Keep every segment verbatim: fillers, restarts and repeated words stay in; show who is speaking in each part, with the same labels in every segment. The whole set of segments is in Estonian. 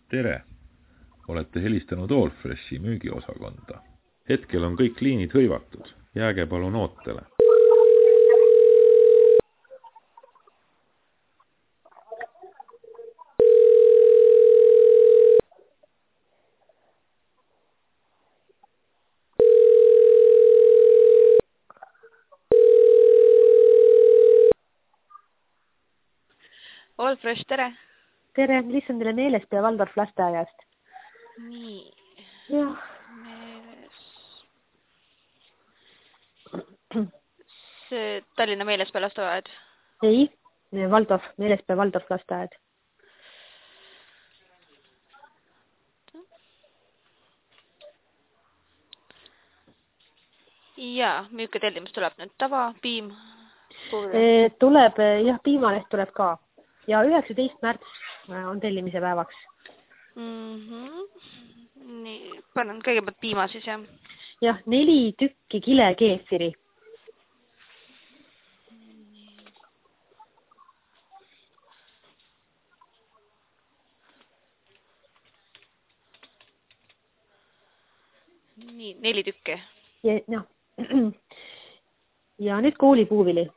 Speaker 1: Tere! Olete helistanud Allfreshi müügiosakonda. Hetkel on kõik liinid hõivatud. Jääge palun ootele.
Speaker 2: Allfresh, tere!
Speaker 3: Tere, mis on teile meeles pea Valdorf lasteaiast?
Speaker 2: Nii,
Speaker 3: Jah.
Speaker 2: meeles... See Tallinna Meelespea lasteaed?
Speaker 3: Ei, Valdorf, Meelespea Valdorf lasteaed.
Speaker 2: Jaa, milline tellimus tuleb nüüd? Tava, piim?
Speaker 3: E, tuleb, jah, piimaleht tuleb ka. Ja üheksateist märts on tellimise päevaks.
Speaker 2: Mm-hmm. Nii, panen kõigepealt piima siis, jah?
Speaker 3: Jah, neli tükki kile keefiri.
Speaker 2: Nii, neli tükki.
Speaker 3: Ja, no. ja nüüd koolipuuvili.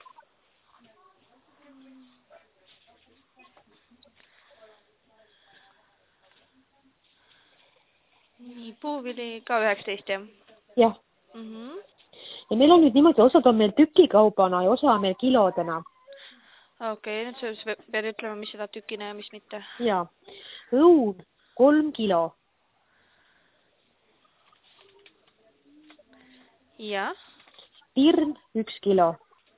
Speaker 2: Nii, puuvili ka üheksateist, jah?
Speaker 3: Jah.
Speaker 2: Mm-hmm.
Speaker 3: Ja meil on nüüd niimoodi, osad on meil tükikaubana ja osa on meil kilodena.
Speaker 2: Okei, okay, nüüd sa pead ütlema, mis seda tükina ja mis mitte.
Speaker 3: Jaa. Õun kolm kilo.
Speaker 2: Ja.
Speaker 3: Pirn üks kilo.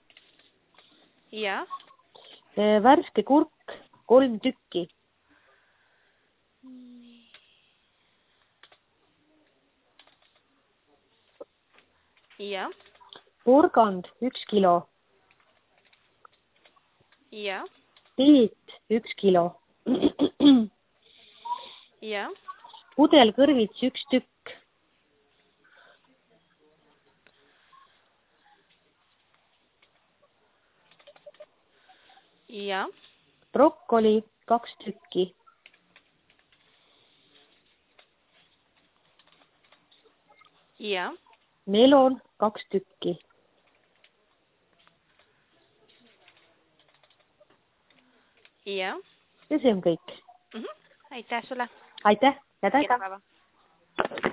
Speaker 2: Ja.
Speaker 3: Värske kurk kolm tükki.
Speaker 2: Ja.
Speaker 3: Porgand üks kilo.
Speaker 2: Ja.
Speaker 3: Teet üks kilo.
Speaker 2: Ja.
Speaker 3: Pudelkõrvits üks tükk.
Speaker 2: Ja.
Speaker 3: Brokkoli kaks tükki.
Speaker 2: Ja.
Speaker 3: Melon kaks tükki.
Speaker 2: Ja.
Speaker 3: Ja see on kõik.
Speaker 2: Mm-hmm. Aitäh sulle.
Speaker 3: Aitäh ja täida.
Speaker 2: Kena päeva.